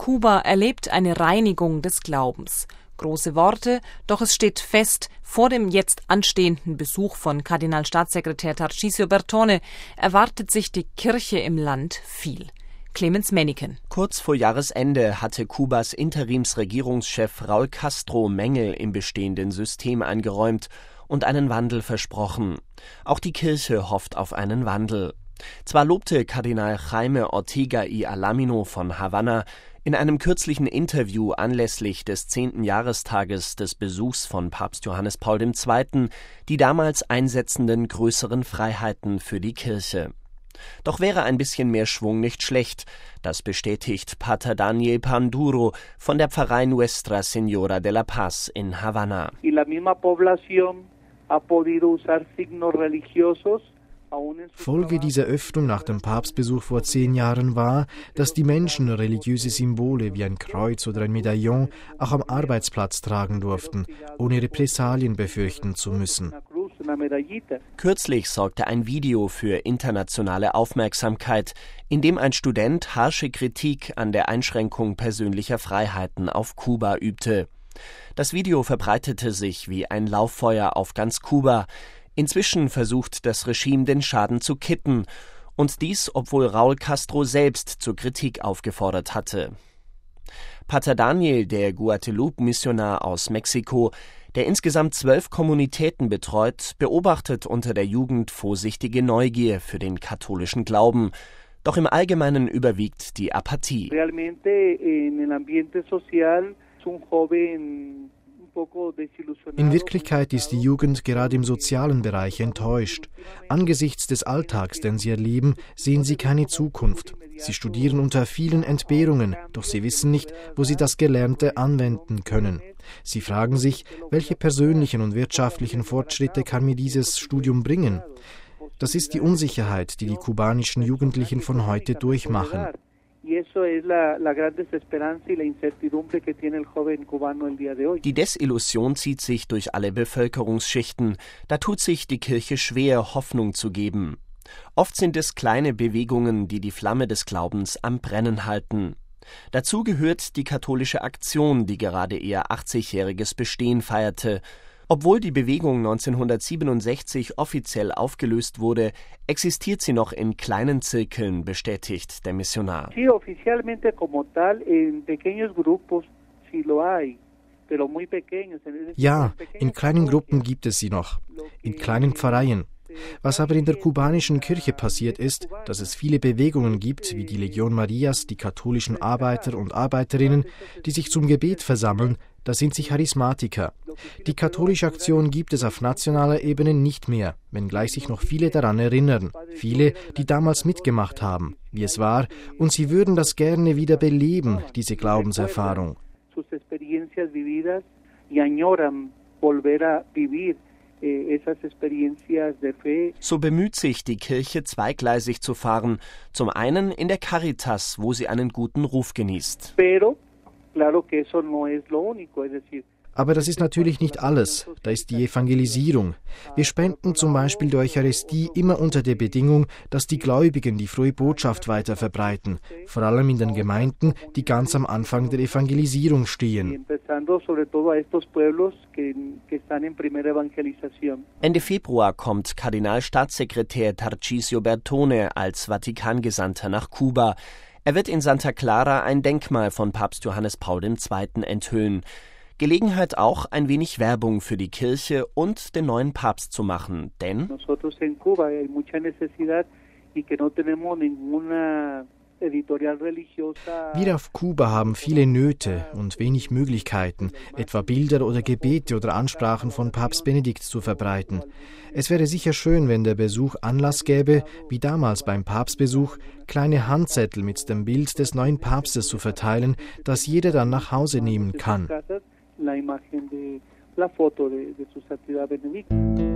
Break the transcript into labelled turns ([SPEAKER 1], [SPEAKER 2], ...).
[SPEAKER 1] Kuba erlebt eine Reinigung des Glaubens. Große Worte, doch es steht fest, vor dem jetzt anstehenden Besuch von Kardinalstaatssekretär Tarcisio Bertone erwartet sich die Kirche im Land viel. Clemens Menniken.
[SPEAKER 2] Kurz vor Jahresende hatte Kubas Interimsregierungschef Raúl Castro Mängel im bestehenden System eingeräumt und einen Wandel versprochen. Auch die Kirche hofft auf einen Wandel. Zwar lobte Kardinal Jaime Ortega y Alamino von Havanna in einem kürzlichen Interview anlässlich des 10. Jahrestages des Besuchs von Papst Johannes Paul II. Die damals einsetzenden größeren Freiheiten für die Kirche. Doch wäre ein bisschen mehr Schwung nicht schlecht, das bestätigt Pater Daniel Panduro von der Pfarrei Nuestra Señora de la Paz in Havanna.
[SPEAKER 3] Folge dieser Öffnung nach dem Papstbesuch vor 10 Jahren war, dass die Menschen religiöse Symbole wie ein Kreuz oder ein Medaillon auch am Arbeitsplatz tragen durften, ohne Repressalien befürchten zu müssen.
[SPEAKER 2] Kürzlich sorgte ein Video für internationale Aufmerksamkeit, in dem ein Student harsche Kritik an der Einschränkung persönlicher Freiheiten auf Kuba übte. Das Video verbreitete sich wie ein Lauffeuer auf ganz Kuba. Inzwischen versucht das Regime, den Schaden zu kitten, und dies, obwohl Raúl Castro selbst zur Kritik aufgefordert hatte. Pater Daniel, der Guadeloupe-Missionar aus Mexiko, der insgesamt 12 Kommunitäten betreut, beobachtet unter der Jugend vorsichtige Neugier für den katholischen Glauben. Doch im Allgemeinen überwiegt die Apathie.
[SPEAKER 3] In Wirklichkeit ist die Jugend gerade im sozialen Bereich enttäuscht. Angesichts des Alltags, den sie erleben, sehen sie keine Zukunft. Sie studieren unter vielen Entbehrungen, doch sie wissen nicht, wo sie das Gelernte anwenden können. Sie fragen sich, welche persönlichen und wirtschaftlichen Fortschritte kann mir dieses Studium bringen? Das ist die Unsicherheit, die die kubanischen Jugendlichen von heute durchmachen.
[SPEAKER 2] Die Desillusion zieht sich durch alle Bevölkerungsschichten. Da tut sich die Kirche schwer, Hoffnung zu geben. Oft sind es kleine Bewegungen, die die Flamme des Glaubens am Brennen halten. Dazu gehört die katholische Aktion, die gerade ihr 80-jähriges Bestehen feierte. Obwohl die Bewegung 1967 offiziell aufgelöst wurde, existiert sie noch in kleinen Zirkeln, bestätigt der Missionar.
[SPEAKER 3] Ja, in kleinen Gruppen gibt es sie noch, in kleinen Pfarreien. Was aber in der kubanischen Kirche passiert ist, dass es viele Bewegungen gibt, wie die Legion Marias, die katholischen Arbeiter und Arbeiterinnen, die sich zum Gebet versammeln, da sind sie Charismatiker. Die katholische Aktion gibt es auf nationaler Ebene nicht mehr, wenngleich sich noch viele daran erinnern. Viele, die damals mitgemacht haben, wie es war, und sie würden das gerne wieder beleben, diese Glaubenserfahrung.
[SPEAKER 2] So bemüht sich die Kirche, zweigleisig zu fahren. Zum einen in der Caritas, wo sie einen guten Ruf genießt.
[SPEAKER 3] Aber das ist natürlich nicht alles. Da ist die Evangelisierung. Wir spenden zum Beispiel die Eucharistie immer unter der Bedingung, dass die Gläubigen die frohe Botschaft weiter verbreiten, vor allem in den Gemeinden, die ganz am Anfang der Evangelisierung stehen.
[SPEAKER 2] Ende Februar kommt Kardinalstaatssekretär Tarcisio Bertone als Vatikangesandter nach Kuba. Er wird in Santa Clara ein Denkmal von Papst Johannes Paul II. Enthüllen. Gelegenheit auch, ein wenig Werbung für die Kirche und den neuen Papst zu machen, denn
[SPEAKER 3] wir auf Kuba haben viele Nöte und wenig Möglichkeiten, etwa Bilder oder Gebete oder Ansprachen von Papst Benedikt zu verbreiten. Es wäre sicher schön, wenn der Besuch Anlass gäbe, wie damals beim Papstbesuch, kleine Handzettel mit dem Bild des neuen Papstes zu verteilen, das jeder dann nach Hause nehmen kann.
[SPEAKER 4] La imagen de la foto de su santidad Benedicto.